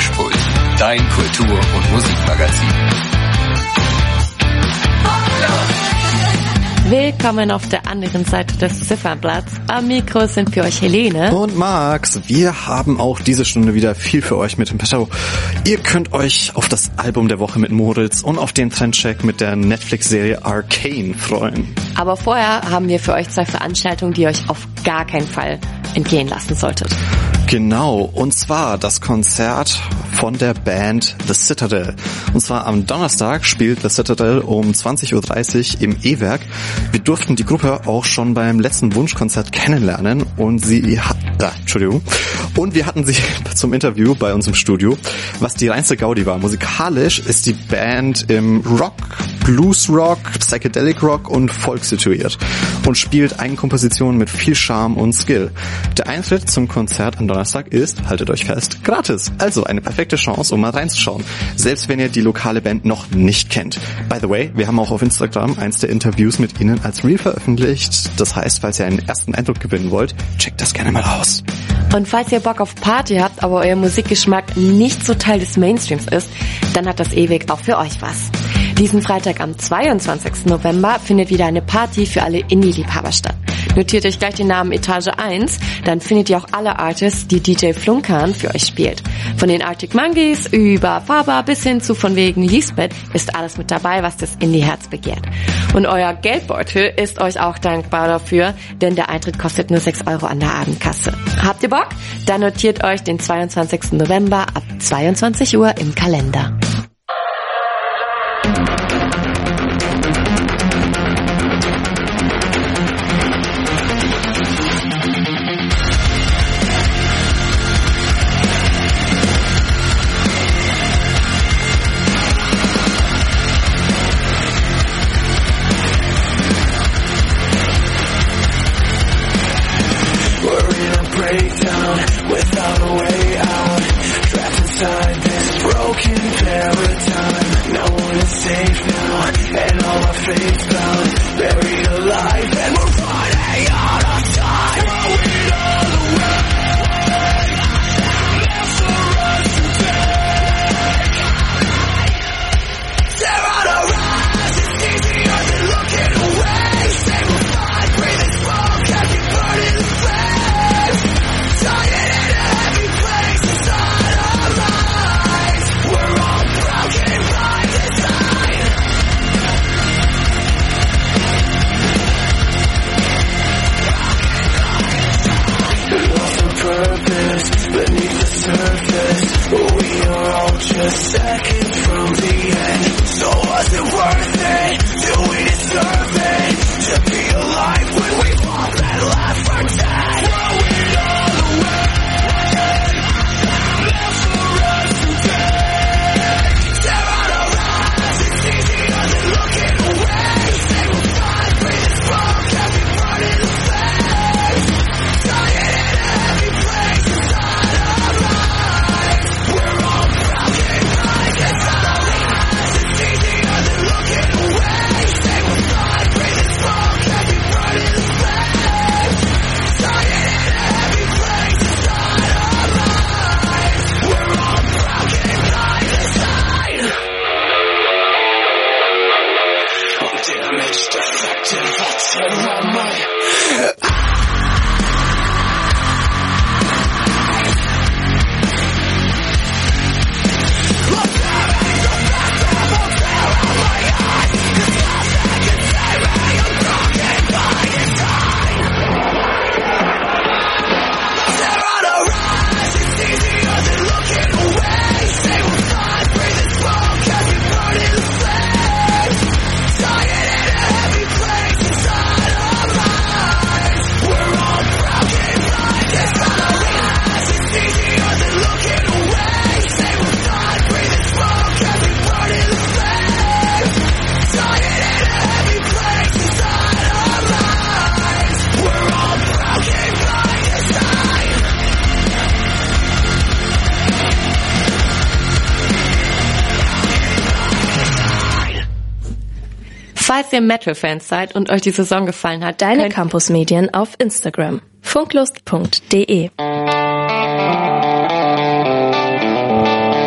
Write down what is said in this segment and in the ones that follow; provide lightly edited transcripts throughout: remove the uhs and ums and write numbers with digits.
Mischpult, dein Kultur- und Musikmagazin. Willkommen auf der anderen Seite des Ziffernblatts. Am Mikro sind für euch Helene und Max. Wir haben auch diese Stunde wieder viel für euch mit dem Petto. Ihr könnt euch auf das Album der Woche mit Moritz und auf den Trendcheck mit der Netflix-Serie Arcane freuen. Aber vorher haben wir für euch 2 Veranstaltungen, die ihr euch auf gar keinen Fall entgehen lassen solltet. Genau, und zwar das Konzert von der Band The Citadel. Und zwar am Donnerstag spielt The Citadel um 20.30 Uhr im E-Werk. Wir durften die Gruppe auch schon beim letzten Wunschkonzert kennenlernen und wir hatten sie zum Interview bei uns im Studio, was die reinste Gaudi war. Musikalisch ist die Band im Rock, Blues Rock, Psychedelic Rock und Folk situiert und spielt Eigenkompositionen mit viel Charme und Skill. Der Eintritt zum Konzert am Donnerstag ist, haltet euch fest, gratis. Also eine perfekte Chance, um mal reinzuschauen, selbst wenn ihr die lokale Band noch nicht kennt. By the way, wir haben auch auf Instagram eins der Interviews mit ihnen als Reel veröffentlicht. Das heißt, falls ihr einen ersten Eindruck gewinnen wollt, checkt das gerne mal aus. Und falls ihr Bock auf Party habt, aber euer Musikgeschmack nicht so Teil des Mainstreams ist, dann hat das E-Weg auch für euch was. Diesen Freitag am 22. November findet wieder eine Party für alle Indie-Liebhaber statt. Notiert euch gleich den Namen Etage 1, dann findet ihr auch alle Artists, die DJ Flunkan für euch spielt. Von den Arctic Monkeys über Faber bis hin zu von wegen Lisbeth ist alles mit dabei, was das Indie-Herz begehrt. Und euer Geldbeutel ist euch auch dankbar dafür, denn der Eintritt kostet nur 6 € an der Abendkasse. Habt ihr Bock? Dann notiert euch den 22. November ab 22 Uhr im Kalender. Falls ihr Metal-Fans seid und euch die Saison gefallen hat, Deine Campus-Medien auf Instagram. funklust.de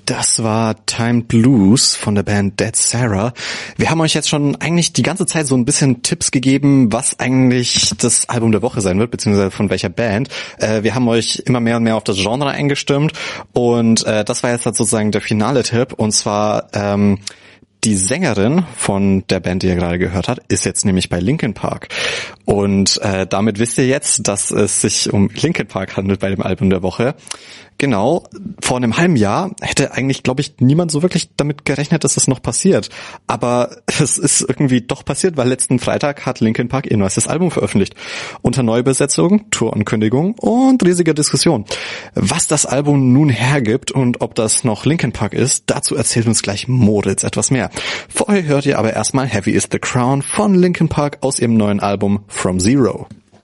Das war Timed Blues von der Band Dead Sarah. Wir haben euch jetzt schon eigentlich die ganze Zeit so ein bisschen Tipps gegeben, was eigentlich das Album der Woche sein wird, beziehungsweise von welcher Band. Wir haben euch immer mehr und mehr auf das Genre eingestimmt und das war jetzt sozusagen der finale Tipp, und zwar die Sängerin von der Band, die ihr gerade gehört habt, ist jetzt nämlich bei Linkin Park. Und damit wisst ihr jetzt, dass es sich um Linkin Park handelt bei dem Album der Woche. Genau, vor einem halben Jahr hätte eigentlich, glaube ich, niemand so wirklich damit gerechnet, dass das noch passiert. Aber es ist irgendwie doch passiert, weil letzten Freitag hat Linkin Park ihr neuestes Album veröffentlicht. Unter Neubesetzung, Tourankündigung und riesiger Diskussion. Was das Album nun hergibt und ob das noch Linkin Park ist, dazu erzählt uns gleich Moritz etwas mehr. Vorher hört ihr aber erstmal Heavy is the Crown von Linkin Park aus ihrem neuen Album From Zero.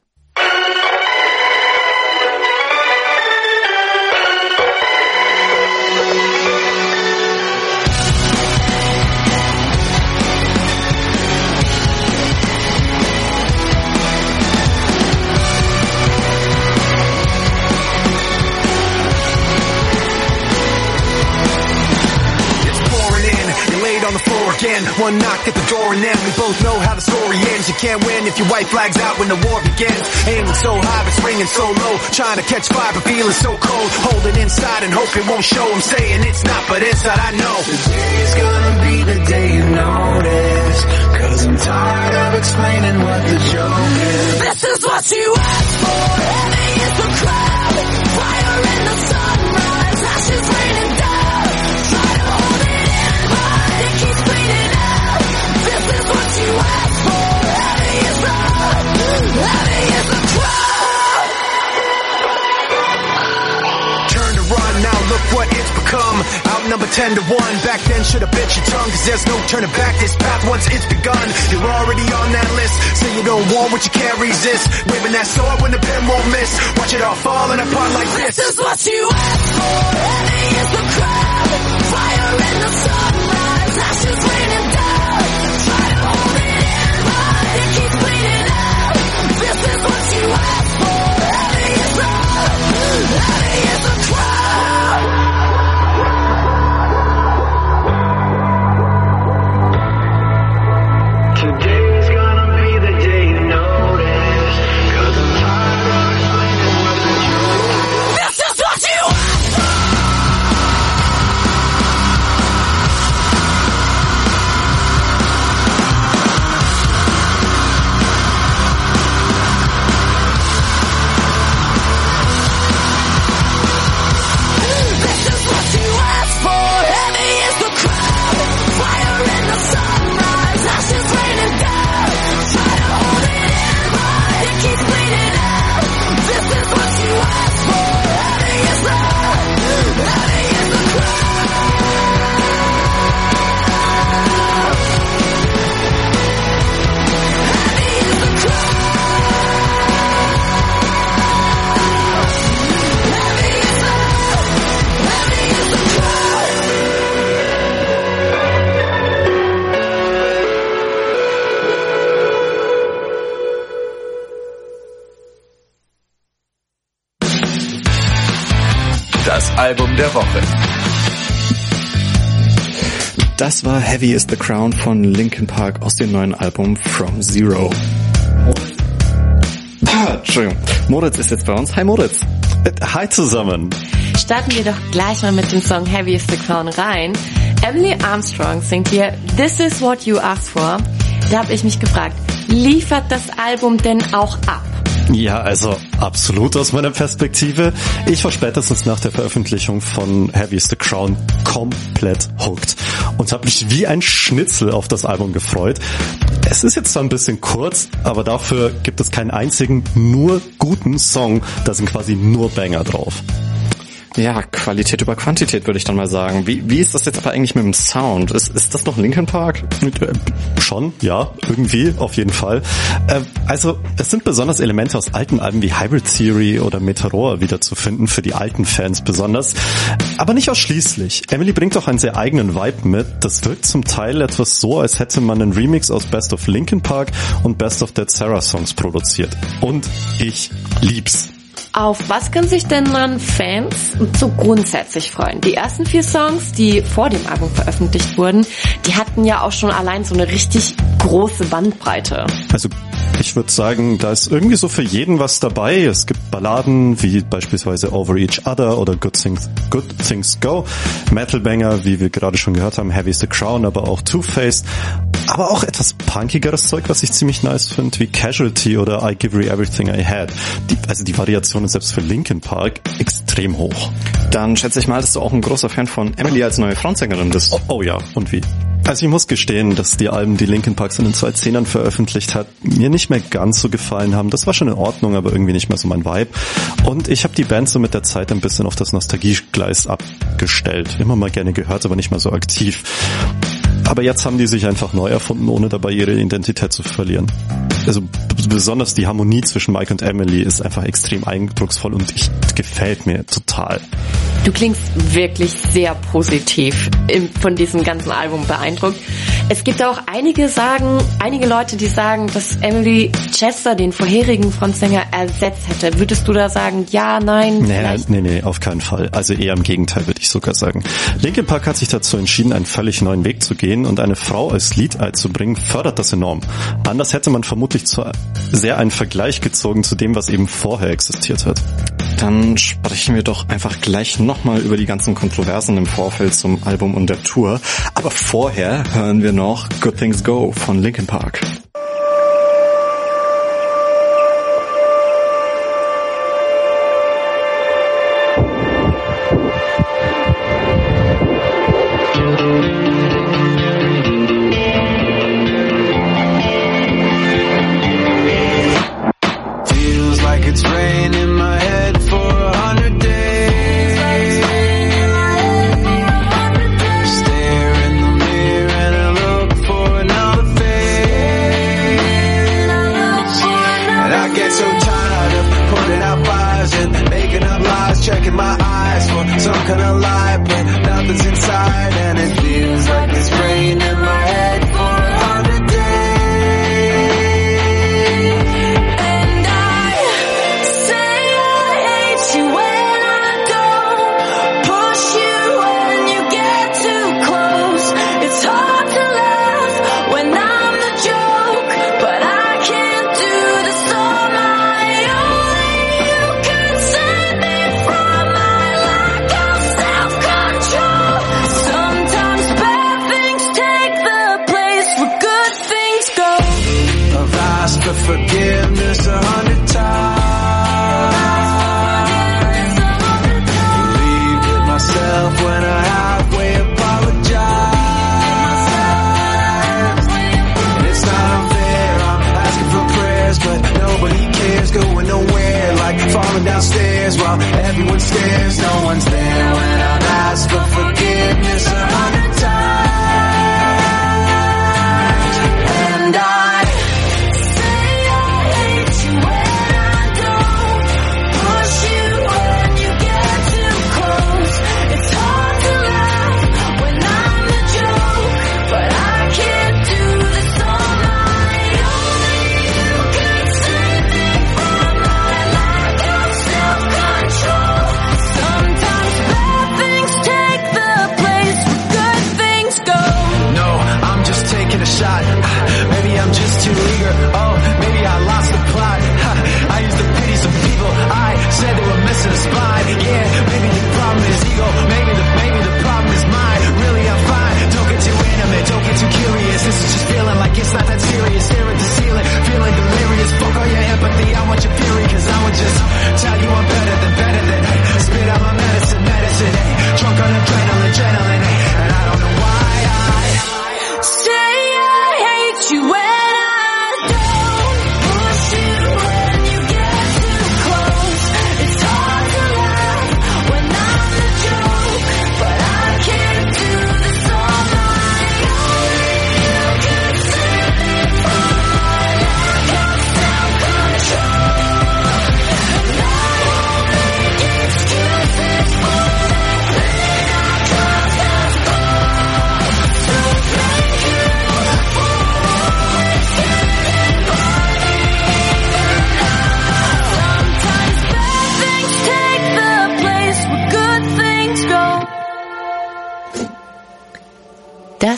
One knock at the door and then we both know how the story ends. You can't win if your white flag's out when the war begins. Aiming so high but swinging so low, trying to catch fire but feeling so cold. Holding inside and hope it won't show. I'm saying it's not, but inside I know today's gonna be the day you notice, 'cause I'm tired of explaining what the joke is. This is what you asked for. Heavy is the crowd, fire in the sunrise, ashes raining down. Try to hold it in, but it keeps bleeding out. This is what you asked for. Heavy is the crowd. Turn to run, now look what it's become. Outnumbered 10-1, back then should've bit your tongue, 'cause there's no turning back. This path once it's begun, you're already on that list. Say you don't want what you can't resist, waving that sword when the pen won't miss. Watch it all falling apart like this. This is what you asked for. Heavy is the crowd, fire in the sunrise, ashes raining down. Try to hold it in, but it keeps bleeding out. This is what you asked for. Heavy is the crowd. Today's gonna be the day you notice, 'cause I'm tired of explaining what the joke is. This is what you asked for. This is what you asked for. Heavy is the crowd, fire in the sunrise, ashes raining down. Try to hold it in, but it keeps bleeding out. This is what you asked for. Heavy is the crowd. Heavy is the crowd. Heavy is the crowd. Das Album der Woche. Das war Heavy is the Crown von Linkin Park aus dem neuen Album From Zero. Entschuldigung. Moritz ist jetzt bei uns. Hi Moritz. Hi zusammen. Starten wir doch gleich mal mit dem Song Heavy is the Crown rein. Emily Armstrong singt hier This is what you asked for. Da habe ich mich gefragt, liefert das Album denn auch ab? Ja, also absolut aus meiner Perspektive. Ich war spätestens nach der Veröffentlichung von Heavy is the Crown komplett hooked und habe mich wie ein Schnitzel auf das Album gefreut. Es ist jetzt zwar ein bisschen kurz, aber dafür gibt es keinen einzigen nur guten Song. Da sind quasi nur Banger drauf. Ja, Qualität über Quantität, würde ich dann mal sagen. Wie ist das jetzt aber eigentlich mit dem Sound? Ist das noch Linkin Park? Schon, ja, irgendwie, auf jeden Fall. Also, es sind besonders Elemente aus alten Alben wie Hybrid Theory oder Meteor wiederzufinden, für die alten Fans besonders. Aber nicht ausschließlich. Emily bringt auch einen sehr eigenen Vibe mit. Das wirkt zum Teil etwas so, als hätte man einen Remix aus Best of Linkin Park und Best of Dead Sarah Songs produziert. Und ich lieb's. Auf was können sich denn dann Fans so grundsätzlich freuen? Die ersten 4 Songs, die vor dem Album veröffentlicht wurden, die hatten ja auch schon allein so eine richtig große Bandbreite. Also ich würde sagen, da ist irgendwie so für jeden was dabei. Es gibt Balladen wie beispielsweise Over Each Other oder Good Things Go, Metal-Banger, wie wir gerade schon gehört haben, Heavy is the Crown, aber auch Two-Faced. Aber auch etwas punkigeres Zeug, was ich ziemlich nice finde, wie Casualty oder I Give You Everything I Had. Die Variation ist selbst für Linkin Park extrem hoch. Dann schätze ich mal, dass du auch ein großer Fan von Emily als neue Frontsängerin bist. Oh ja, und wie? Also ich muss gestehen, dass die Alben, die Linkin Park in den 2010ern veröffentlicht hat, mir nicht mehr ganz so gefallen haben. Das war schon in Ordnung, aber irgendwie nicht mehr so mein Vibe. Und ich habe die Band so mit der Zeit ein bisschen auf das Nostalgiegleis abgestellt. Immer mal gerne gehört, aber nicht mehr so aktiv. Aber jetzt haben die sich einfach neu erfunden, ohne dabei ihre Identität zu verlieren. Also besonders die Harmonie zwischen Mike und Emily ist einfach extrem eindrucksvoll und gefällt mir total. Du klingst wirklich sehr positiv von diesem ganzen Album beeindruckt. Es gibt auch einige Leute, die sagen, dass Emily Chester, den vorherigen Frontsänger, ersetzt hätte. Würdest du da sagen, ja, nein? Nee, auf keinen Fall. Also eher im Gegenteil, würde ich sogar sagen. Linkin Park hat sich dazu entschieden, einen völlig neuen Weg zu gehen und eine Frau als Lead einzubringen, fördert das enorm. Anders hätte man vermutlich sehr einen Vergleich gezogen zu dem, was eben vorher existiert hat. Dann sprechen wir doch einfach gleich nochmal über die ganzen Kontroversen im Vorfeld zum Album und der Tour. Aber vorher hören wir noch Good Things Go von Linkin Park.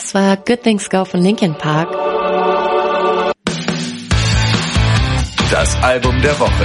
Das war Good Things Go von Linkin Park. Das Album der Woche.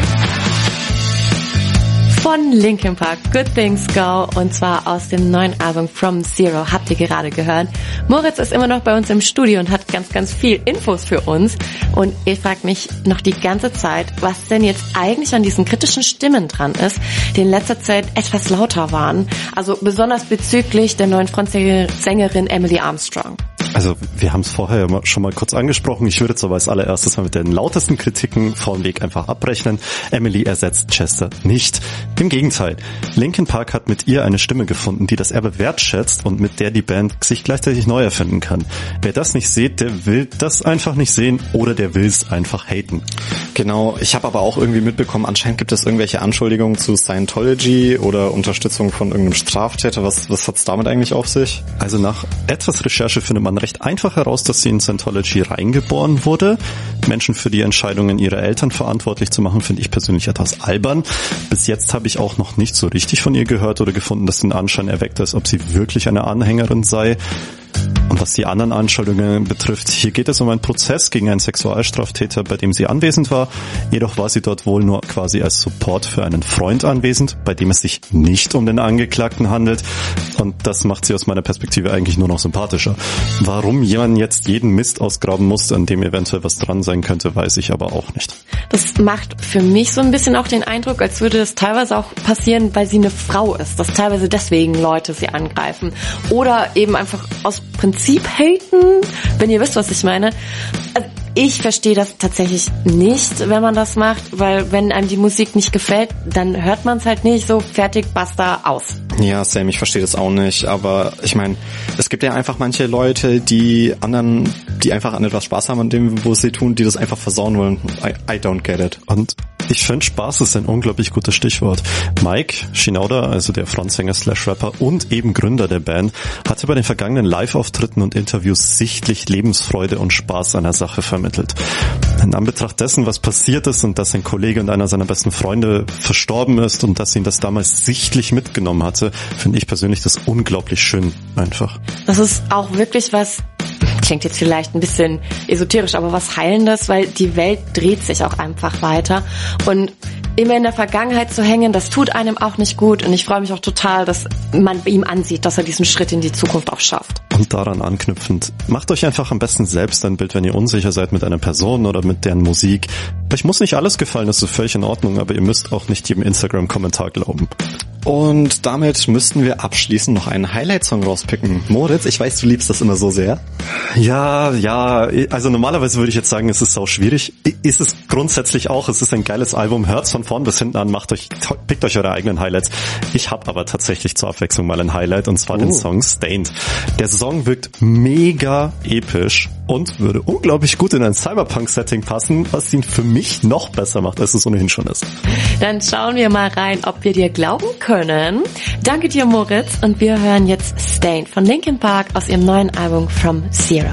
Von Linkin Park, Good Things Go, und zwar aus dem neuen Album From Zero, habt ihr gerade gehört. Moritz ist immer noch bei uns im Studio und hat ganz, ganz viel Infos für uns. Und ich frage mich noch die ganze Zeit, was denn jetzt eigentlich an diesen kritischen Stimmen dran ist, die in letzter Zeit etwas lauter waren. Also besonders bezüglich der neuen Frontsängerin Emily Armstrong. Also wir haben es vorher ja schon mal kurz angesprochen. Ich würde jetzt aber als allererstes mal mit den lautesten Kritiken vorneweg einfach abrechnen. Emily ersetzt Chester nicht. Im Gegenteil. Linkin Park hat mit ihr eine Stimme gefunden, die das Erbe wertschätzt und mit der die Band sich gleichzeitig neu erfinden kann. Wer das nicht sieht, der will das einfach nicht sehen oder der will es einfach haten. Genau, ich habe aber auch irgendwie mitbekommen, anscheinend gibt es irgendwelche Anschuldigungen zu Scientology oder Unterstützung von irgendeinem Straftäter. Was hat's damit eigentlich auf sich? Also nach etwas Recherche findet man recht einfach heraus, dass sie in Scientology reingeboren wurde. Menschen für die Entscheidungen ihrer Eltern verantwortlich zu machen, finde ich persönlich etwas albern. Bis jetzt habe ich auch noch nicht so richtig von ihr gehört oder gefunden, dass den Anschein erweckt, als ob sie wirklich eine Anhängerin sei. Und was die anderen Anschuldigungen betrifft, hier geht es um einen Prozess gegen einen Sexualstraftäter, bei dem sie anwesend war. Jedoch war sie dort wohl nur quasi als Support für einen Freund anwesend, bei dem es sich nicht um den Angeklagten handelt. Und das macht sie aus meiner Perspektive eigentlich nur noch sympathischer. Warum jemand jetzt jeden Mist ausgraben muss, an dem eventuell was dran sein könnte, weiß ich aber auch nicht. Das macht für mich so ein bisschen auch den Eindruck, als würde das teilweise auch passieren, weil sie eine Frau ist, dass teilweise deswegen Leute sie angreifen. Oder eben einfach aus Prinzip haten, wenn ihr wisst, was ich meine. Also ich verstehe das tatsächlich nicht, wenn man das macht, weil wenn einem die Musik nicht gefällt, dann hört man es halt nicht, so fertig, basta, aus. Ja, Sam, ich verstehe das auch nicht, aber ich meine, es gibt ja einfach manche Leute, die einfach an etwas Spaß haben an dem, wo sie tun, die das einfach versauen wollen. I don't get it. Und ich finde, Spaß ist ein unglaublich gutes Stichwort. Mike Shinoda, also der Frontsänger/Rapper und eben Gründer der Band, hatte bei den vergangenen Live-Auftritten und Interviews sichtlich Lebensfreude und Spaß an der Sache vermittelt. In Anbetracht dessen, was passiert ist und dass sein Kollege und einer seiner besten Freunde verstorben ist und dass ihn das damals sichtlich mitgenommen hatte, finde ich persönlich das unglaublich schön einfach. Das ist auch wirklich was, klingt jetzt vielleicht ein bisschen esoterisch, aber was Heilendes, weil die Welt dreht sich auch einfach weiter und immer in der Vergangenheit zu hängen, das tut einem auch nicht gut und ich freue mich auch total, dass man ihm ansieht, dass er diesen Schritt in die Zukunft auch schafft. Und daran anknüpfend, macht euch einfach am besten selbst ein Bild, wenn ihr unsicher seid mit einer Person oder mit deren Musik. Euch muss nicht alles gefallen, das ist völlig in Ordnung, aber ihr müsst auch nicht jedem Instagram-Kommentar glauben. Und damit müssten wir abschließend noch einen Highlight-Song rauspicken. Moritz, ich weiß, du liebst das immer so sehr. Ja, also normalerweise würde ich jetzt sagen, es ist sau schwierig. Ist es grundsätzlich auch, es ist ein geiles Album, hört's von vorn bis hinten an, pickt euch eure eigenen Highlights. Ich habe aber tatsächlich zur Abwechslung mal ein Highlight und zwar den Song Stained. Der Song wirkt mega episch und würde unglaublich gut in ein Cyberpunk-Setting passen, was ihn für mich noch besser macht, als es ohnehin schon ist. Dann schauen wir mal rein, ob wir dir glauben können. Danke dir, Moritz, und wir hören jetzt Stained von Linkin Park aus ihrem neuen Album From Zero.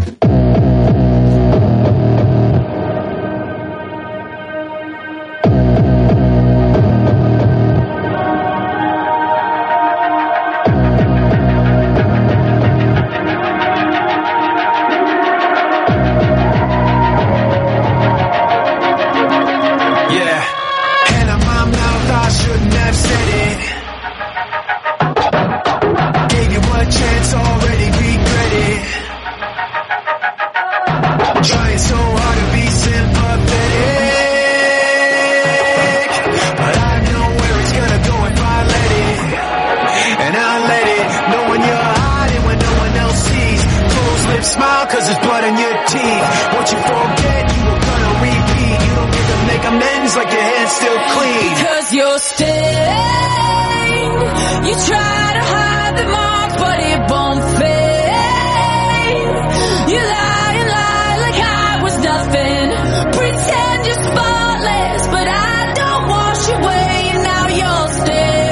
Smile cause there's blood in your teeth. What you forget, you were gonna repeat. You don't get to make amends like your hands still clean. Cause you're stained. You try to hide the marks, but it won't fade. You lie and lie like I was nothing. Pretend you're spotless, but I don't wash away. And now you're stained.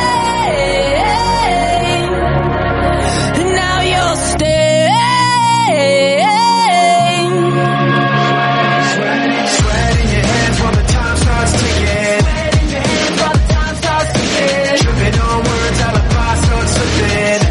And now you're stained. Sweat in your hands while the time starts ticking. Tripping on words, alibi starts slipping.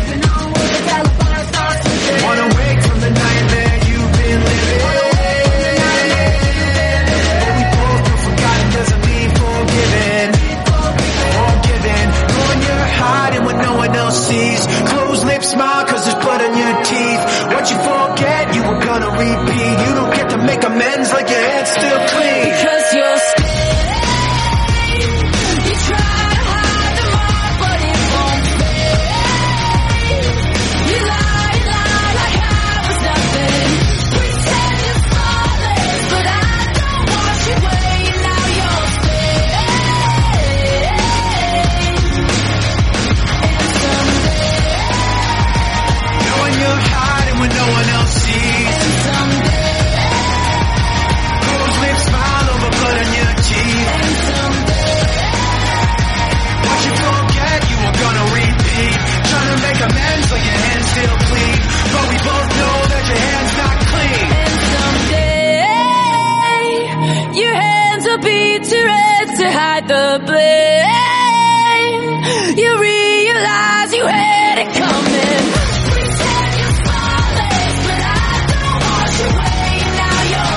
You realize you had it coming. Pretend you're flawless, but I don't wash away. Now you're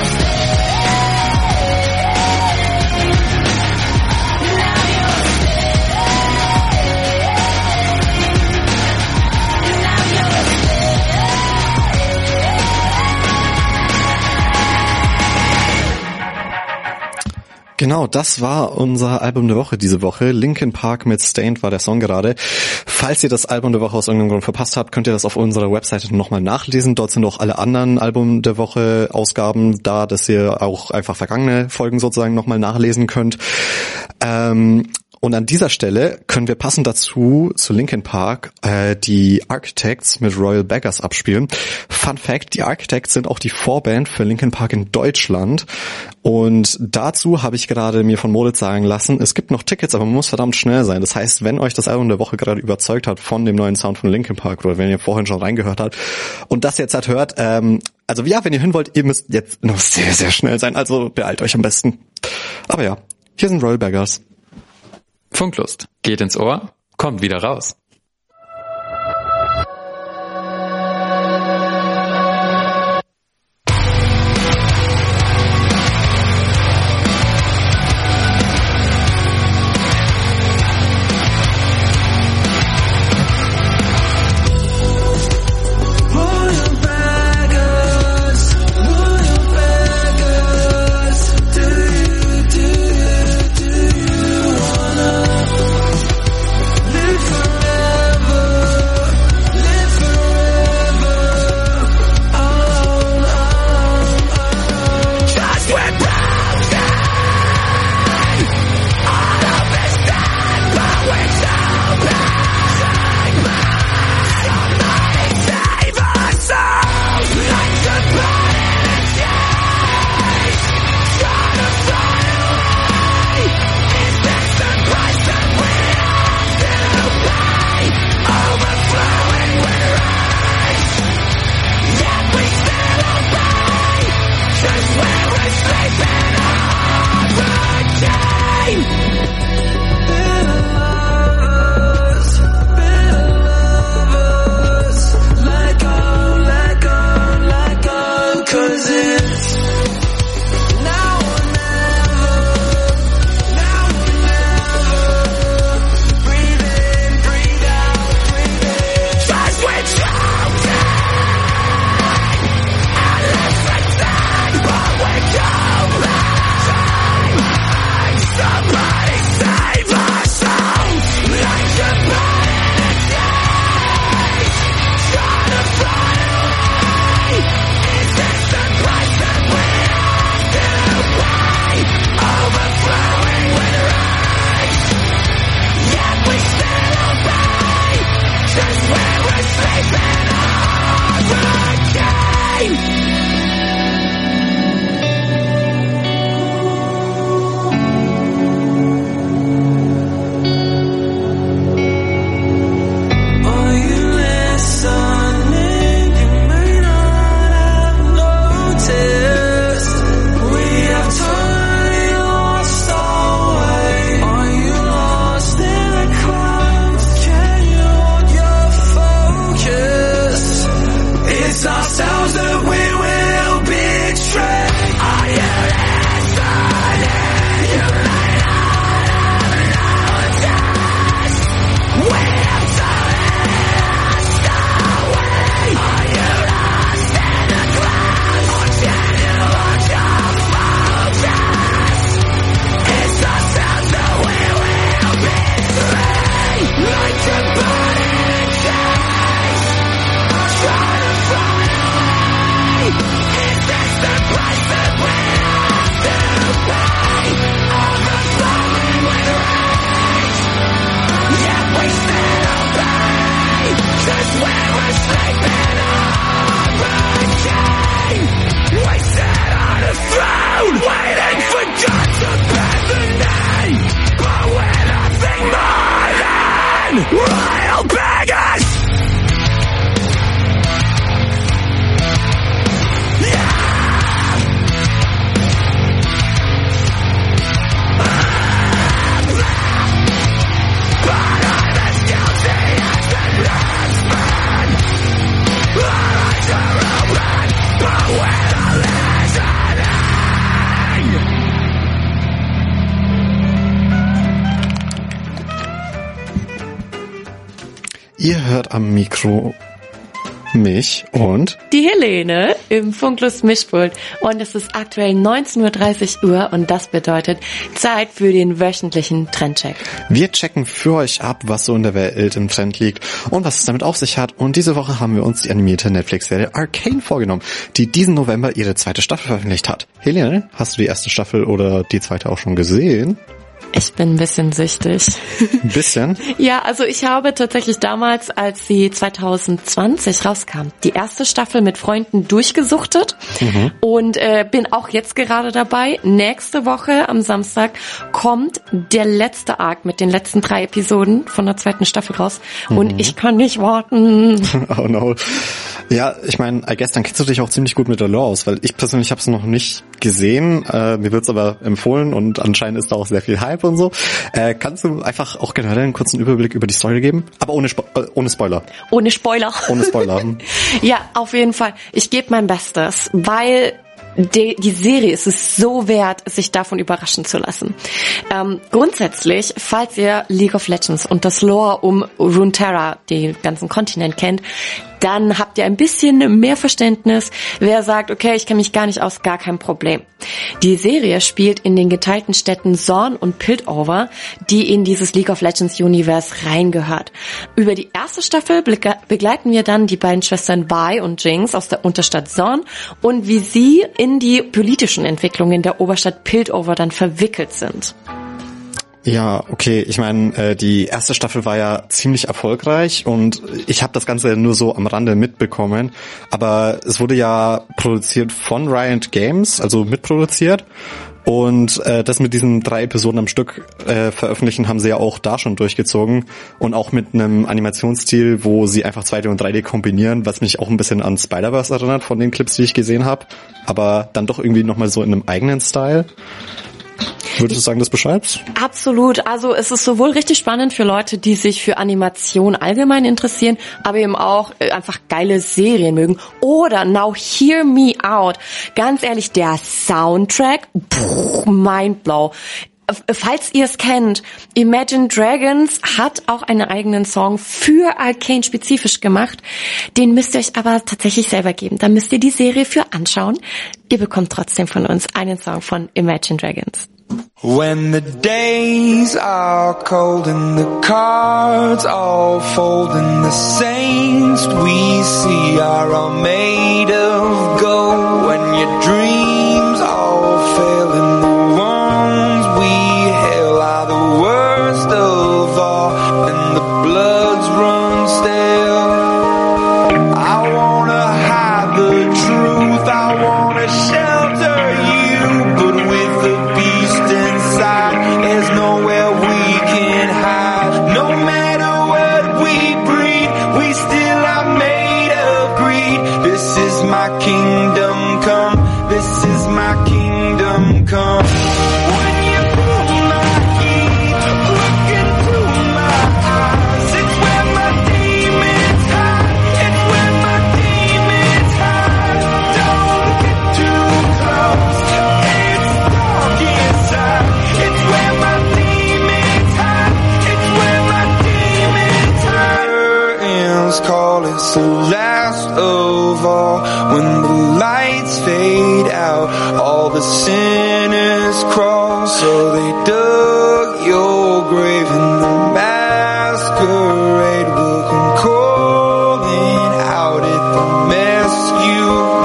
stained. Now you're stained. Now you're Genau, das war unser Album der Woche diese Woche. Linkin Park mit Stained war der Song gerade. Falls ihr das Album der Woche aus irgendeinem Grund verpasst habt, könnt ihr das auf unserer Webseite nochmal nachlesen. Dort sind auch alle anderen Album der Woche Ausgaben da, dass ihr auch einfach vergangene Folgen sozusagen nochmal nachlesen könnt. Und an dieser Stelle können wir passend dazu zu Linkin Park die Architects mit Royal Beggars abspielen. Fun Fact, die Architects sind auch die Vorband für Linkin Park in Deutschland. Und dazu habe ich gerade mir von Moritz sagen lassen, es gibt noch Tickets, aber man muss verdammt schnell sein. Das heißt, wenn euch das Album der Woche gerade überzeugt hat von dem neuen Sound von Linkin Park oder wenn ihr vorhin schon reingehört habt und das jetzt halt hört, also ja, wenn ihr hin wollt, ihr müsst jetzt noch sehr, sehr schnell sein. Also beeilt euch am besten. Aber ja, hier sind Royal Beggars. Funklust. Geht ins Ohr, kommt wieder raus. Royal Beggars! Yeah! Ihr hört am Mikro mich und die Helene im Funklust Mischpult. Und es ist aktuell 19:30 Uhr und das bedeutet Zeit für den wöchentlichen Trendcheck. Wir checken für euch ab, was so in der Welt im Trend liegt und was es damit auf sich hat. Und diese Woche haben wir uns die animierte Netflix-Serie Arcane vorgenommen, die diesen November ihre zweite Staffel veröffentlicht hat. Helene, hast du die erste Staffel oder die zweite auch schon gesehen? Ich bin ein bisschen süchtig. Ein bisschen? Ja, also ich habe tatsächlich damals, als sie 2020 rauskam, die erste Staffel mit Freunden durchgesuchtet und bin auch jetzt gerade dabei. Nächste Woche am Samstag kommt der letzte Arc mit den letzten 3 Episoden von der zweiten Staffel raus und ich kann nicht warten. Oh no. Ja, ich meine, I guess, dann kennst du dich auch ziemlich gut mit der Lore aus, weil ich persönlich habe es noch nicht gesehen, mir wird's aber empfohlen und anscheinend ist da auch sehr viel Hype und so. Kannst du einfach auch generell einen kurzen Überblick über die Story geben? Aber ohne Spoiler. Ohne Spoiler. Ohne Spoiler. Ja, auf jeden Fall. Ich gebe mein Bestes, weil die Serie ist es so wert, sich davon überraschen zu lassen. Grundsätzlich, falls ihr League of Legends und das Lore um Runeterra, den ganzen Kontinent kennt, dann habt ihr ein bisschen mehr Verständnis. Wer sagt, okay, ich kenne mich gar nicht aus, gar kein Problem. Die Serie spielt in den geteilten Städten Zorn und Piltover, die in dieses League of Legends Universe reingehört. Über die erste Staffel begleiten wir dann die beiden Schwestern Vi und Jinx aus der Unterstadt Zorn und wie sie in die politischen Entwicklungen der Oberstadt Piltover dann verwickelt sind. Ja, okay. Ich meine, die erste Staffel war ja ziemlich erfolgreich und ich habe das Ganze nur so am Rande mitbekommen. Aber es wurde ja produziert von Riot Games, also mitproduziert. Und das mit diesen 3 Episoden am Stück veröffentlichen haben sie ja auch da schon durchgezogen. Und auch mit einem Animationsstil, wo sie einfach 2D und 3D kombinieren, was mich auch ein bisschen an Spider-Verse erinnert von den Clips, die ich gesehen habe. Aber dann doch irgendwie nochmal so in einem eigenen Style. Würdest du sagen, das beschreibst? Absolut. Also es ist sowohl richtig spannend für Leute, die sich für Animation allgemein interessieren, aber eben auch einfach geile Serien mögen. Oder Now Hear Me Out. Ganz ehrlich, der Soundtrack, mindblow. Falls ihr es kennt, Imagine Dragons hat auch einen eigenen Song für Arcane spezifisch gemacht. Den müsst ihr euch aber tatsächlich selber geben. Da müsst ihr die Serie für anschauen. Ihr bekommt trotzdem von uns einen Song von Imagine Dragons. When the days are cold and the cards all fold and the saints we see are all made of gold, when your dreams all fail and the ones we hail are the worst of all and the bloods run stale. I wanna hide the truth, I wanna shelter you, but with the beast inside, there's nowhere we can hide. No matter what we breed, we still are made of greed. This is my kingdom come, this is my kingdom come. When you pull my heat, look into my eyes, it's where my demons hide, it's where my demons hide. Don't get too close, it's dark inside, it's where my demons hide, it's where my demons hide. Curtains call, it's the last of all. When the lights fade out, all the sinners crawl. So they dug your grave and the masquerade will come calling out at the mess you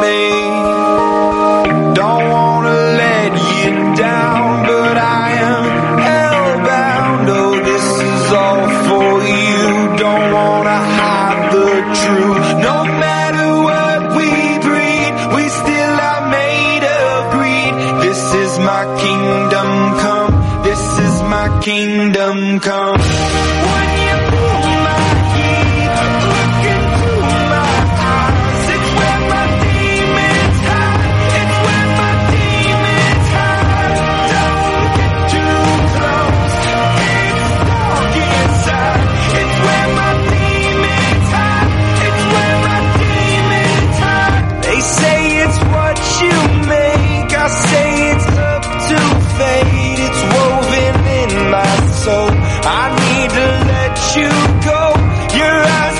made. Don't wanna let you down, but I am hellbound. Oh, this is all for you. Don't wanna hide the truth. No matter what we breed, we still are made of greed. This is my kingdom come, this is my kingdom come. When you pull my heat, look into my eyes, it's where my demons hide, it's where my demons hide. Don't get too close, it's dark inside, it's where my demons hide, it's where my demons hide. They say it's what you make, I say it's up to fate, it's woven in my soul. I need to let you go, your eyes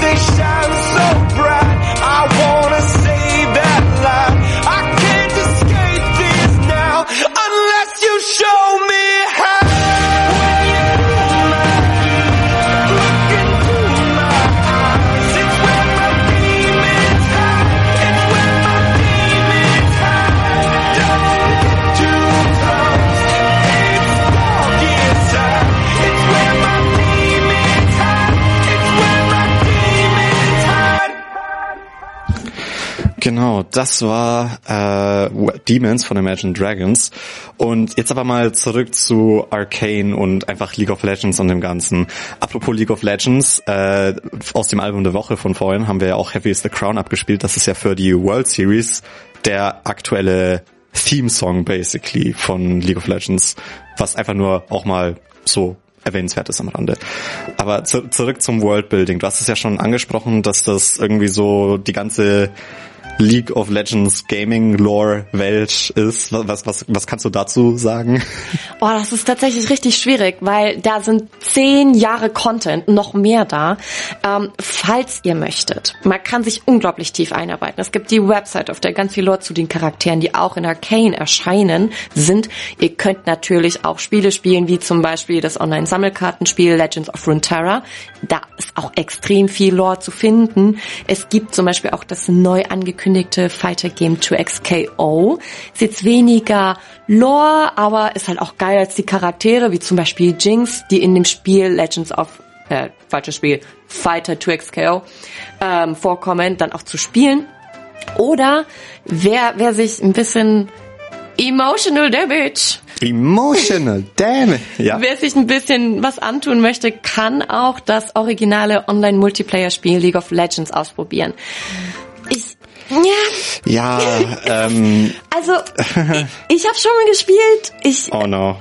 Genau, das war Demons von Imagine Dragons. Und jetzt aber mal zurück zu Arcane und einfach League of Legends und dem Ganzen. Apropos League of Legends, aus dem Album der Woche von vorhin haben wir ja auch Heavy is the Crown abgespielt. Das ist ja für die World Series der aktuelle Theme-Song basically von League of Legends, was einfach nur auch mal so erwähnenswert ist am Rande. Aber zurück zum Worldbuilding. Du hast es ja schon angesprochen, dass das irgendwie so die ganze League of Legends Gaming Lore Welt ist. Was kannst du dazu sagen? Oh, das ist tatsächlich richtig schwierig, weil da sind 10 Jahre Content, noch mehr da. Falls ihr möchtet, man kann sich unglaublich tief einarbeiten. Es gibt die Website, auf der ganz viel Lore zu den Charakteren, die auch in Arcane erscheinen, sind. Ihr könnt natürlich auch Spiele spielen, wie zum Beispiel das Online-Sammelkartenspiel Legends of Runeterra. Da ist auch extrem viel Lore zu finden. Es gibt zum Beispiel auch das neu angekündigte Fighter Game 2XKO. Ist jetzt weniger Lore, aber ist halt auch geil als die Charaktere, wie zum Beispiel Jinx, die in dem Spiel Fighter 2XKO vorkommen, dann auch zu spielen. Oder wer sich ein bisschen Emotional Damage, ja. Wer sich ein bisschen was antun möchte, kann auch das originale Online-Multiplayer-Spiel League of Legends ausprobieren. Also, ich habe schon mal gespielt. Oh no.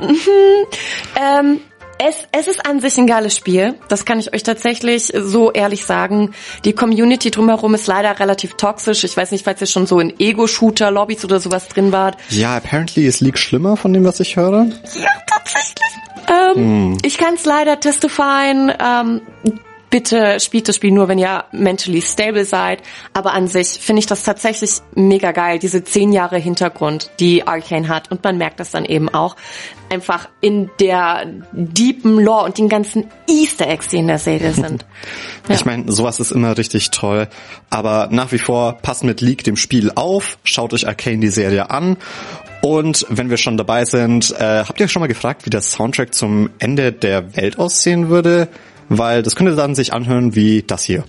Es ist an sich ein geiles Spiel. Das kann ich euch tatsächlich so ehrlich sagen. Die Community drumherum ist leider relativ toxisch. Ich weiß nicht, falls ihr schon so in Ego-Shooter-Lobbys oder sowas drin wart. Ja, apparently ist League schlimmer von dem, was ich höre. Ja, tatsächlich. Ich kann es leider testifieren. Bitte spielt das Spiel nur, wenn ihr mentally stable seid. Aber an sich finde ich das tatsächlich mega geil, diese 10 Jahre Hintergrund, die Arcane hat. Und man merkt das dann eben auch einfach in der deepen Lore und den ganzen Easter Eggs, die in der Serie sind. Ja. Ich meine, sowas ist immer richtig toll. Aber nach wie vor, passt mit League dem Spiel auf, schaut euch Arcane die Serie an. Und wenn wir schon dabei sind, habt ihr schon mal gefragt, wie der Soundtrack zum Ende der Welt aussehen würde? Weil das könnte dann sich anhören wie das hier.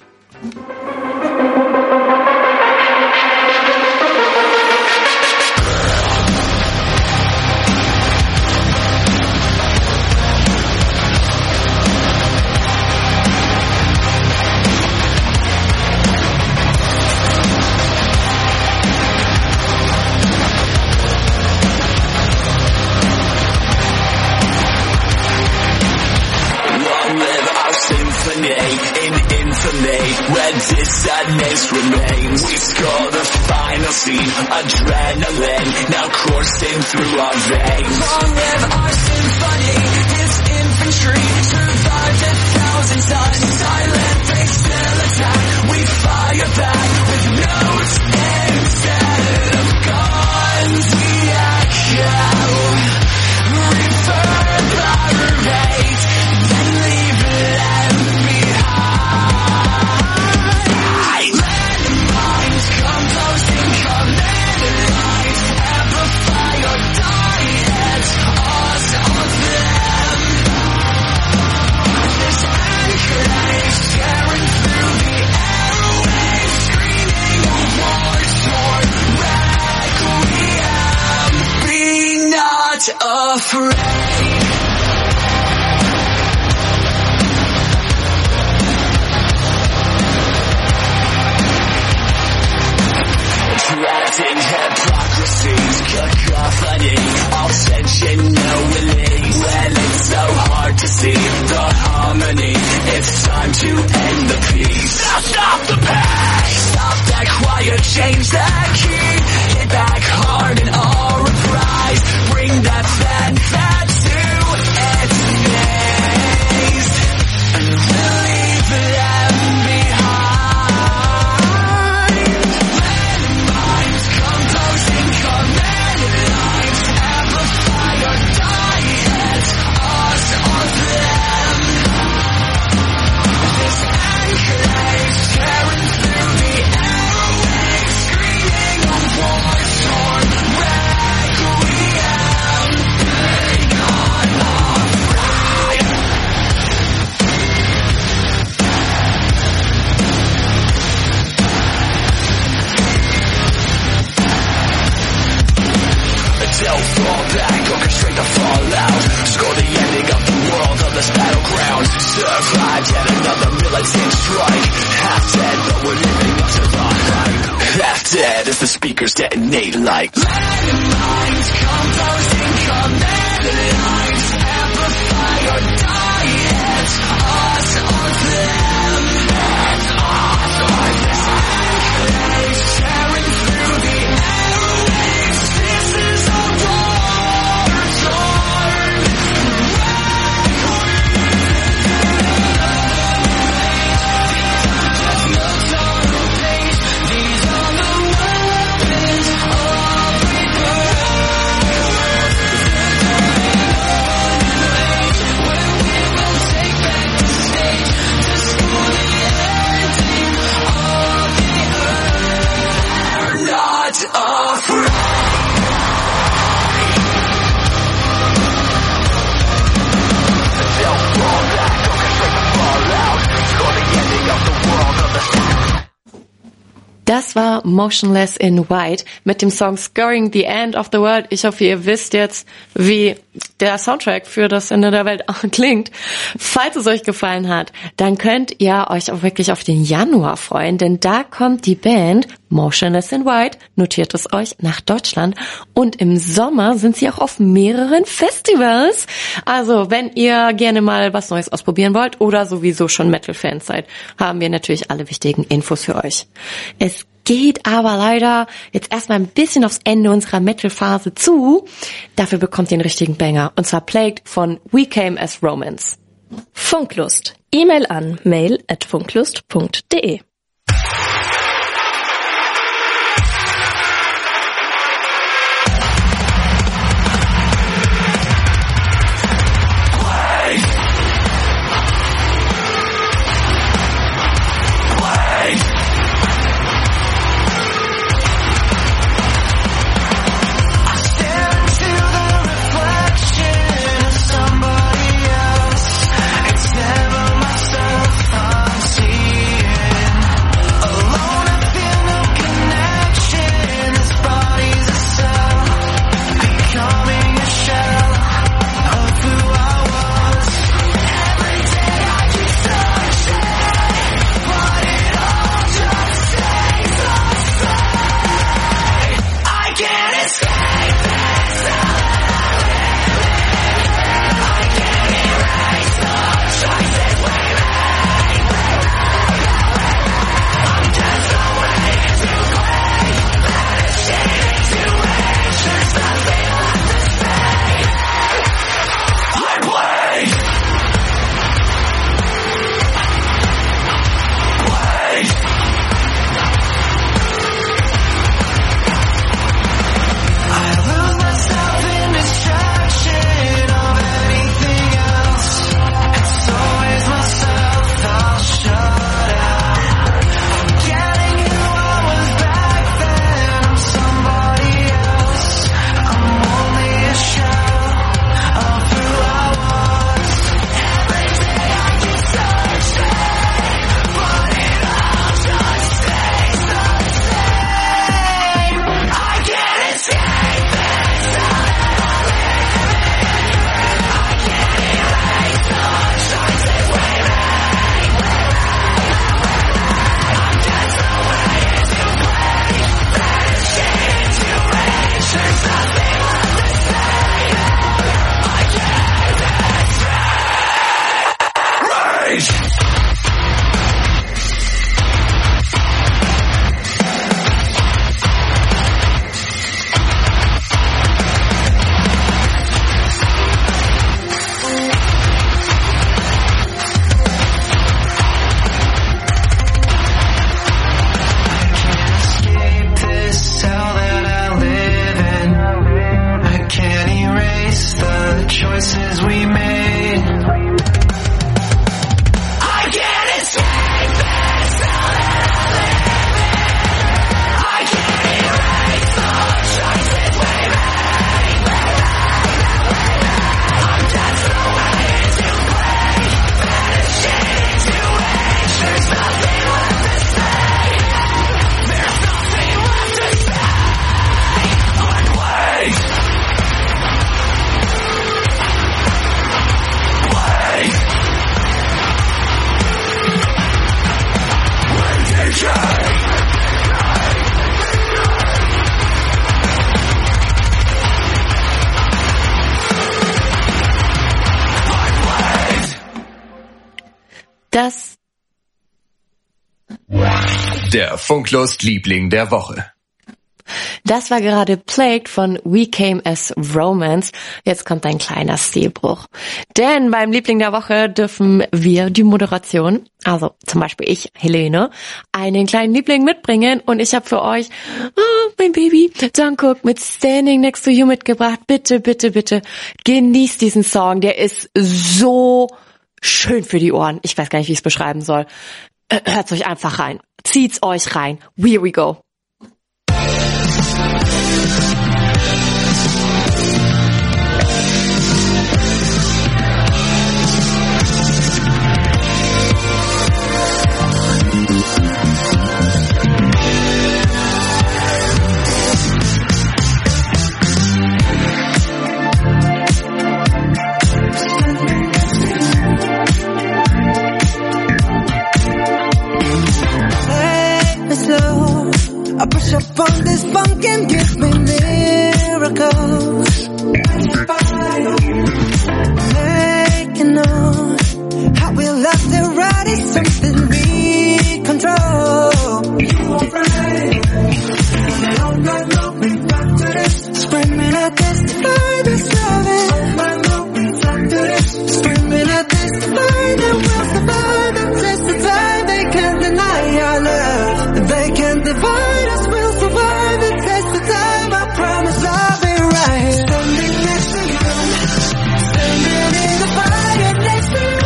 Where sadness remains. We score the final scene. Adrenaline now coursing through our veins. Long live our symphony. This infantry survived 1,000 suns. Silent, they still attack. We fire back with notes instead of guns. We echo, reverberate, then leave them behind. Afraid. Trapped in hypocrisies, cacophony, all tension, no relief. When it's so hard to see the harmony, it's time to end the peace. Now stop the pain, stop that quiet, change that key. Hit back hard and all reprise. Bring that fanfare. like yet another militant strike. Half dead, but we're living up to the hype. Half dead as the speakers detonate like landmines, composing command lines. Amplify or die, it's us or them. It's us or them. Tearing through the airwaves. This is a war zone. These are the weapons of Das war Motionless in White mit dem Song Scoring the End of the World. Ich hoffe, ihr wisst jetzt, wie der Soundtrack für das Ende der Welt auch klingt. Falls es euch gefallen hat, dann könnt ihr euch auch wirklich auf den Januar freuen, denn da kommt die Band Motionless in White, notiert es euch, nach Deutschland. Und im Sommer sind sie auch auf mehreren Festivals. Also, wenn ihr gerne mal was Neues ausprobieren wollt oder sowieso schon Metal-Fans seid, haben wir natürlich alle wichtigen Infos für euch. Es geht aber leider jetzt erstmal ein bisschen aufs Ende unserer Metal-Phase zu. Dafür bekommt ihr einen richtigen Banger. Und zwar Plagued von We Came as Romance. Funklust. E-Mail an mail@funklust.de. Der Funklust-Liebling der Woche. Das war gerade Plagued von We Came as Romance. Jetzt kommt ein kleiner Stilbruch. Denn beim Liebling der Woche dürfen wir die Moderation, also zum Beispiel ich, Helene, einen kleinen Liebling mitbringen. Und ich habe für euch mein Baby Jungkook mit Standing Next to You mitgebracht. Bitte, bitte, bitte genießt diesen Song. Der ist so schön für die Ohren. Ich weiß gar nicht, wie ich es beschreiben soll. Hört's euch einfach rein. Zieht's euch rein. Here we go. I push up on this funk and give me miracles. Making on how we love the ride is something we control. You are right. All night long we rock to this. Screaming at this, find us loving. All night long we rock to this. Screaming at this, find and we'll survive and test the time. They can't deny our love. They can't divide us. We'll survive and test the time. I promise I'll be right. Standing next to you. Standing in the fire next to you.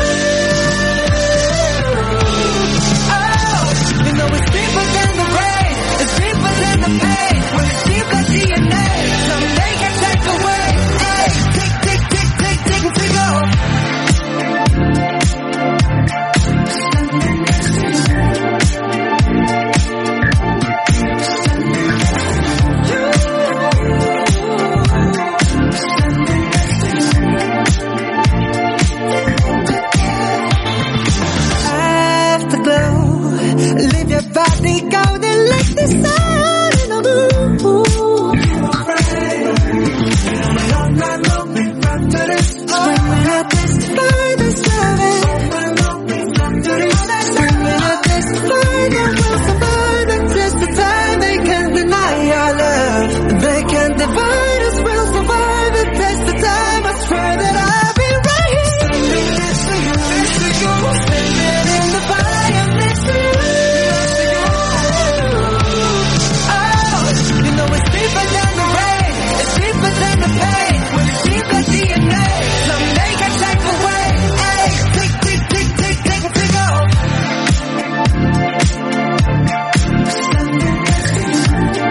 Oh, you know it's deeper than the rain. It's deeper than the pain. When it's deep like DNA, someday can take away. Hey, tick, tick, tick, tick, tick, and we go. Standing next to you. Leave your body golden like the sun in the moon. All night long we rock to this. Screaming at this, find us loving. Screaming at this, find and we'll survive and test the time. They can't deny our love. They can't divide us. We'll survive and test the time. I swear that I'll be right here. Standing next to you, next to you. Standing in the fire next to you. Deeper than the rain, it's deeper than the pain. When it's deep like DNA, someday can take away. Hey, tick, tick, tick, tick, tick, and we go. Standing next to you.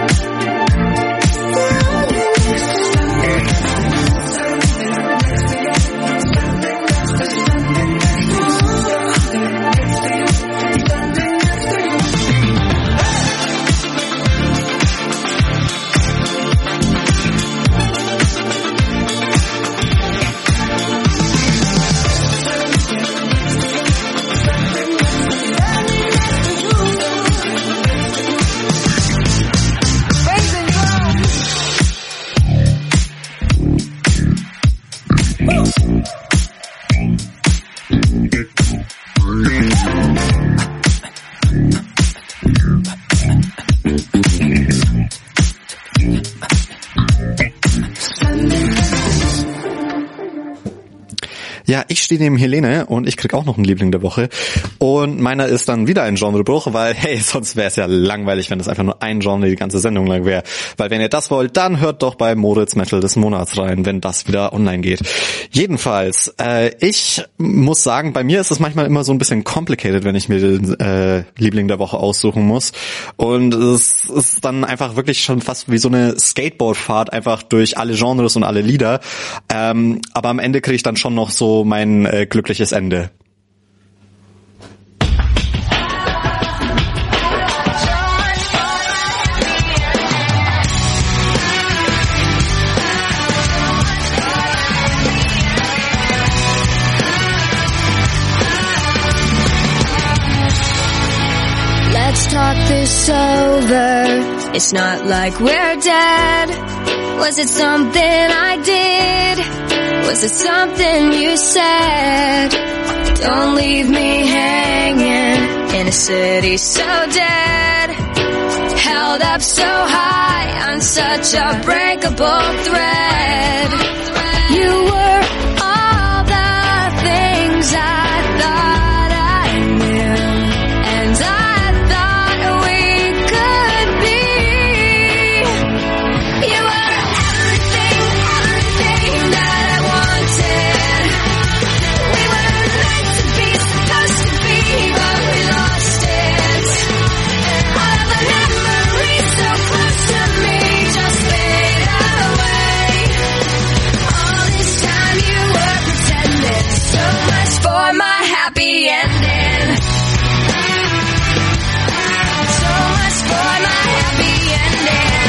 Ja, ich stehe neben Helene und ich krieg auch noch einen Liebling der Woche. Und meiner ist dann wieder ein Genrebruch, weil, hey, sonst wäre es ja langweilig, wenn es einfach nur ein Genre die ganze Sendung lang wäre. Weil wenn ihr das wollt, dann hört doch bei Moritz Metal des Monats rein, wenn das wieder online geht. Jedenfalls, ich muss sagen, bei mir ist es manchmal immer so ein bisschen complicated, wenn ich mir den Liebling der Woche aussuchen muss. Und es ist dann einfach wirklich schon fast wie so eine Skateboardfahrt einfach durch alle Genres und alle Lieder. Aber am Ende kriege ich dann schon noch so mein glückliches Ende. Let's talk this over. It's not like we're dead. Was it something I did? Was it something you said? Don't leave me hanging. city so dead, held up so high on such a breakable thread. You were all the things I thought I knew, and I thought we could be. You were everything, everything that I wanted. We were meant to be, supposed to be, but we lost it. All of the memories so close to me just fade away. All this time you were pretending, so much for my happy ending. So much for my happy ending.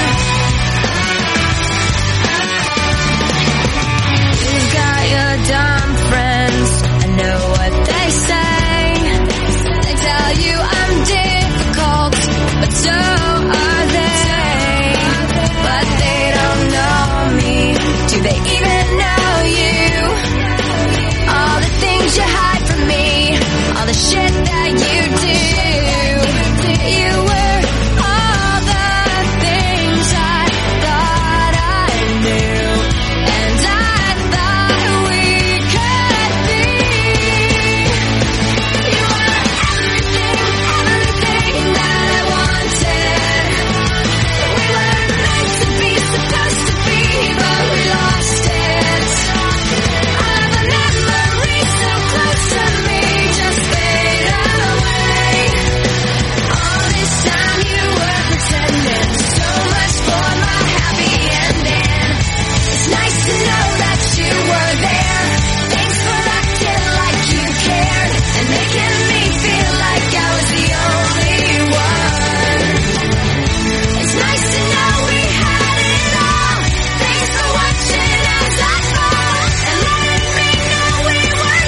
You've got your dumb friends, I know what they say. They tell you I'm difficult, but so are they. But they don't know me, do they even know you? All the things you hide from me, all the shit that you do. You were all the things I thought I knew, and I thought we could be. You were everything, everything that I wanted. We were meant to be, supposed to be, but we lost it. All of the memories so close to me just fade away. All this time you were pretending, so much for my happy ending. It's nice to know that you were there. Thanks for acting like you cared and making me feel like I was the only one. It's nice to know we had it all. Thanks for watching as I fall and letting me know we were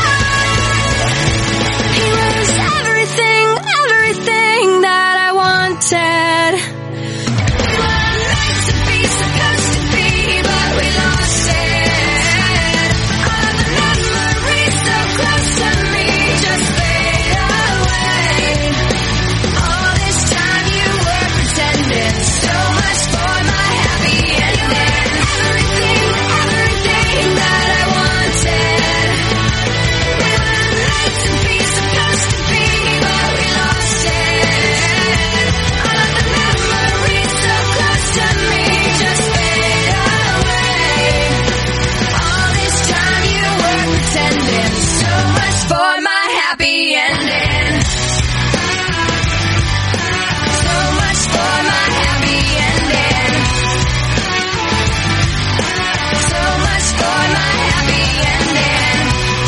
done. He was everything, everything that I wanted. We were meant to be, supposed to be, but we lost it. All of the memories so close to me just fade away. All this time you were pretending, so much for my happy ending. Everything, everything that I wanted. We were meant to be, supposed to be, but we lost it. All of the memories so close to me just fade away. All this time you were pretending, so much for my happy ending. So much for my happy ending. So much for my happy ending.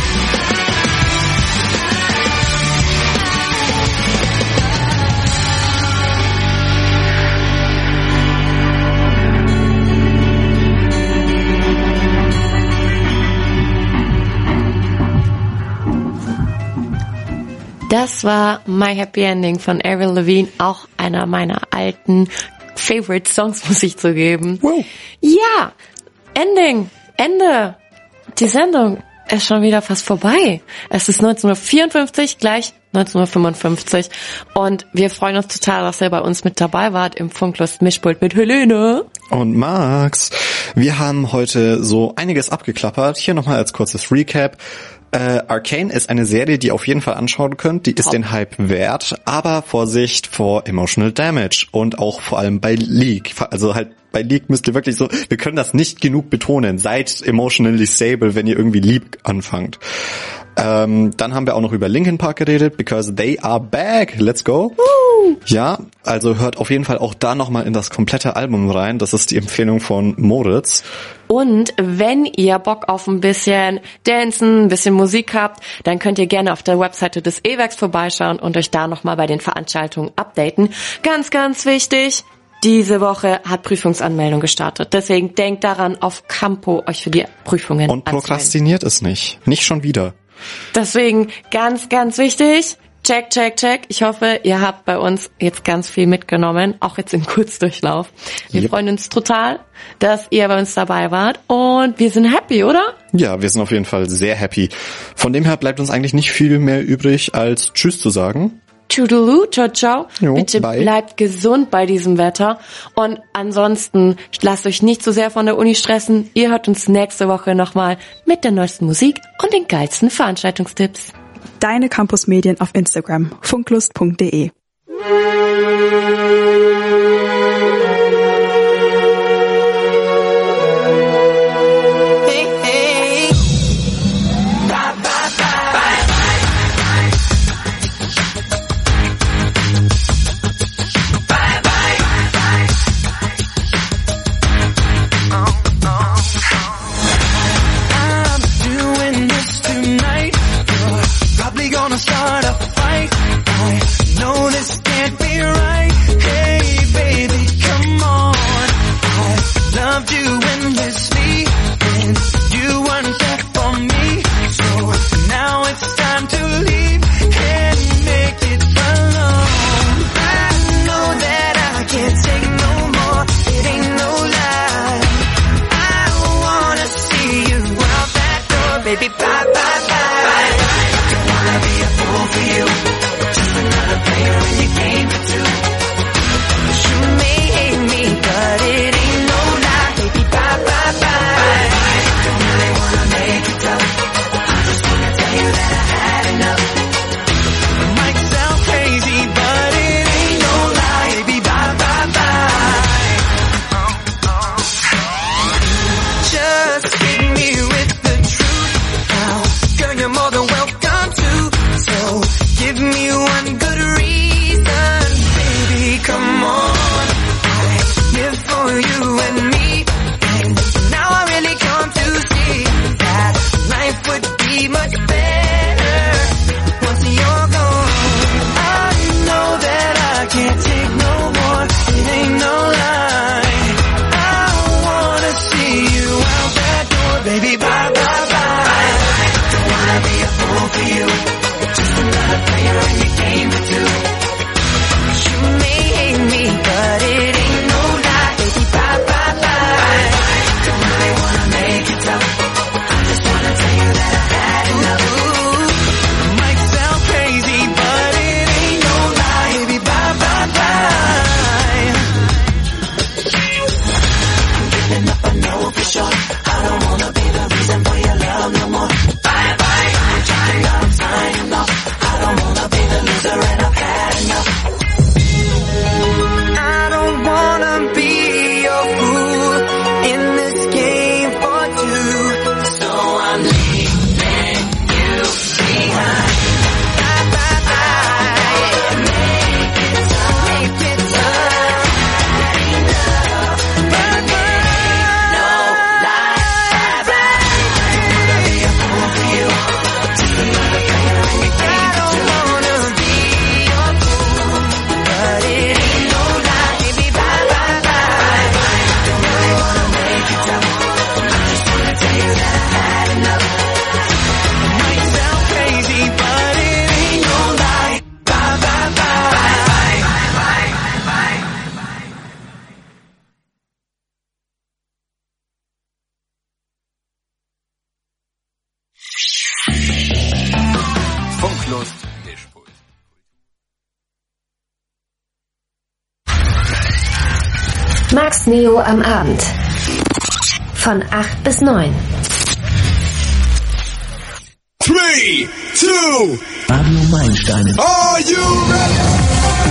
Das war My Happy Ending von Avril Lavigne, auch einer meiner alten Favorite Songs, muss ich zugeben. Wow. Ja, Ende. Die Sendung ist schon wieder fast vorbei. Es ist 19:54, gleich 19:55 und wir freuen uns total, dass ihr bei uns mit dabei wart im Funklust Mischpult mit Helene und Max. Wir haben heute so einiges abgeklappert. Hier nochmal als kurzes Recap. Arcane ist eine Serie, die ihr auf jeden Fall anschauen könnt. Die ist den Hype wert, aber Vorsicht vor Emotional Damage und auch vor allem bei League. Also halt bei League müsst ihr wirklich so, wir können das nicht genug betonen. Seid emotionally stable, wenn ihr irgendwie League anfangt. Dann haben wir auch noch über Linkin Park geredet, because they are back. Let's go. Ja, also hört auf jeden Fall auch da nochmal in das komplette Album rein. Das ist die Empfehlung von Moritz. Und wenn ihr Bock auf ein bisschen Dancen, ein bisschen Musik habt, dann könnt ihr gerne auf der Webseite des E-Werks vorbeischauen und euch da nochmal bei den Veranstaltungen updaten. Ganz, ganz wichtig, diese Woche hat Prüfungsanmeldung gestartet. Deswegen denkt daran, auf Campo euch für die Prüfungen und prokrastiniert es nicht. Nicht schon wieder. Deswegen ganz, ganz wichtig, check. Ich hoffe, ihr habt bei uns jetzt ganz viel mitgenommen, auch jetzt im Kurzdurchlauf. Wir freuen uns total, dass ihr bei uns dabei wart und wir sind happy, oder? Ja, wir sind auf jeden Fall sehr happy. Von dem her bleibt uns eigentlich nicht viel mehr übrig, als Tschüss zu sagen. Tschüss. Toodaloo, ciao, ciao. Jo, Bitte bye. bleibt gesund bei diesem Wetter. Und ansonsten lasst euch nicht so sehr von der Uni stressen. Ihr hört uns nächste Woche nochmal mit der neuesten Musik und den geilsten Veranstaltungstipps. Deine Campusmedien auf Instagram, funklust.de. Start a fight. I know this can't be right. Hey baby, come on. I loved you endlessly, and you weren't there for me. So now it's time to leave and make it alone. I know that I can't take no more. It ain't no lie. I wanna see you out that door, baby. Bye bye bye. Be a fool for you, just another player in your game for two. You may hate me, but it ain't no lie, baby. Bye bye bye. Don't really wanna make it tough. I just wanna tell you that I had enough. It might sound crazy, but it ain't no lie, baby. Bye bye bye. Just hit me with the truth now, girl. You're more than welcome. Give me one good reason, baby, come on. I live for you and me, and now I really come to see that life would be much better once you're gone. I know that I can't take no more, it ain't no lie. I wanna see you out that door, baby, bye, bye, bye. Don't wanna be a fool for you, just another player in your game for two. You may hate me, but it ain't no lie, baby. Bye bye bye. Don't really wanna make it tough. I just wanna tell you that I had enough. Ooh, might sound crazy, but it ain't no lie, baby. Bye bye bye. I'm giving up, I know for sure. I don't wanna be the reason for your love no more. Bye bye. I'm trying, I'm signing off. I don't wanna be the loser and I've had enough. I don't wanna be your fool in this game for two. So I'm leaving you behind. Bye bye bye. Make it tough. Make it tough. Bye bye. No lie. Bye bye. Don't wanna be a fool for you. Just another player in your game. Funklust. Max Neo am Abend. Von 8 bis 9. 3, 2, Radio Meilensteine. Are you ready?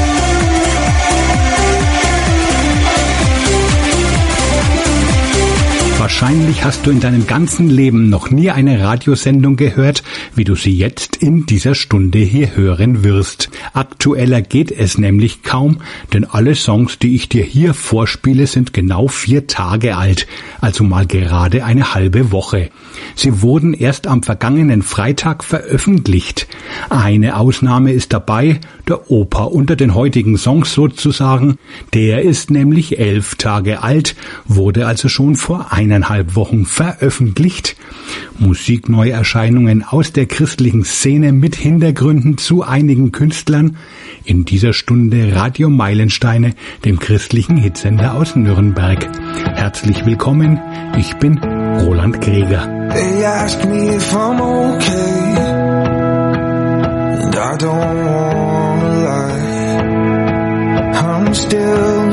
Wahrscheinlich hast du in deinem ganzen Leben noch nie eine Radiosendung gehört, wie du sie jetzt in dieser Stunde hier hören wirst. Aktueller geht es nämlich kaum, denn alle Songs, die ich dir hier vorspiele, sind genau 4 Tage alt, also mal gerade eine halbe Woche. Sie wurden erst am vergangenen Freitag veröffentlicht. Eine Ausnahme ist dabei, der Opa unter den heutigen Songs sozusagen. Der ist nämlich 11 Tage alt, wurde also schon vor 1,5 Wochen veröffentlicht. Musikneuerscheinungen aus der christlichen Szene mit Hintergründen zu einigen Künstlern. In dieser Stunde Radio Meilensteine, dem christlichen Hitsender aus Nürnberg. Herzlich willkommen, ich bin Roland Greger. They ask me if I'm okay, and I don't wanna lie.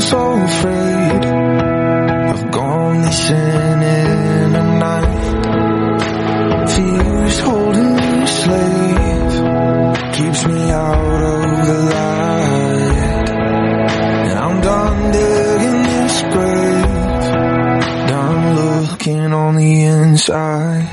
so afraid of going missing in the night. Fears holding me slave, keeps me out of the light. And I'm done digging this grave, done looking on the inside.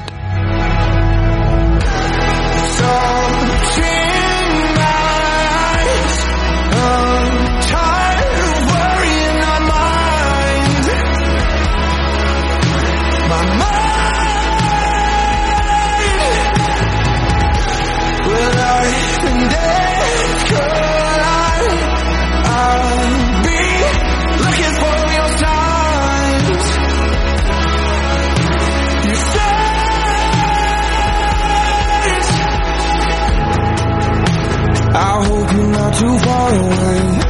Too far away,